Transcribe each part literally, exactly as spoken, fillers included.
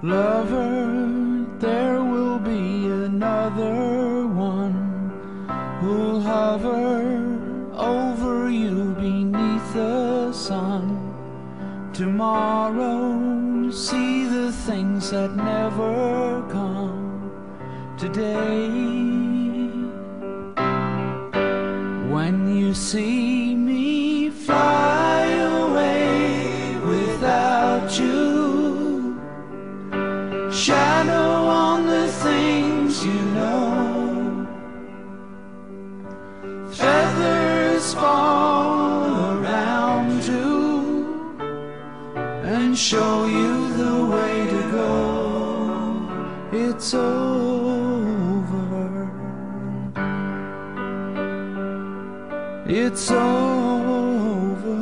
Lover, there will be another one who'll hover over you beneath the sun. Tomorrow, see the things that never come today. When you see me fly away without you, shadow on the things you know, feathers fall around you and show you the way to go. It's over. It's over.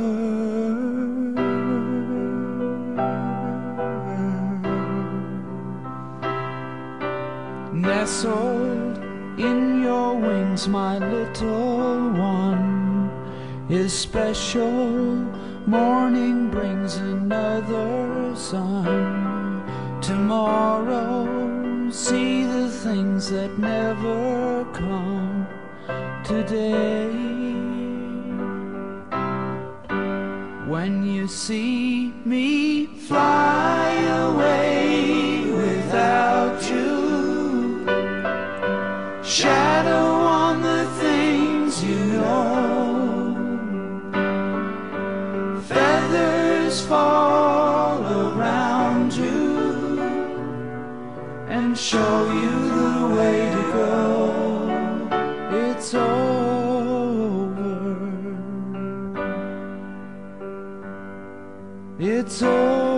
Nestled in your wings, my little one is special. Morning brings another sun. Tomorrow, see the things that never come today. When you see me fly away without you, shadow on the things you know, feathers fall around you and show you the way to go. It's over. It's over.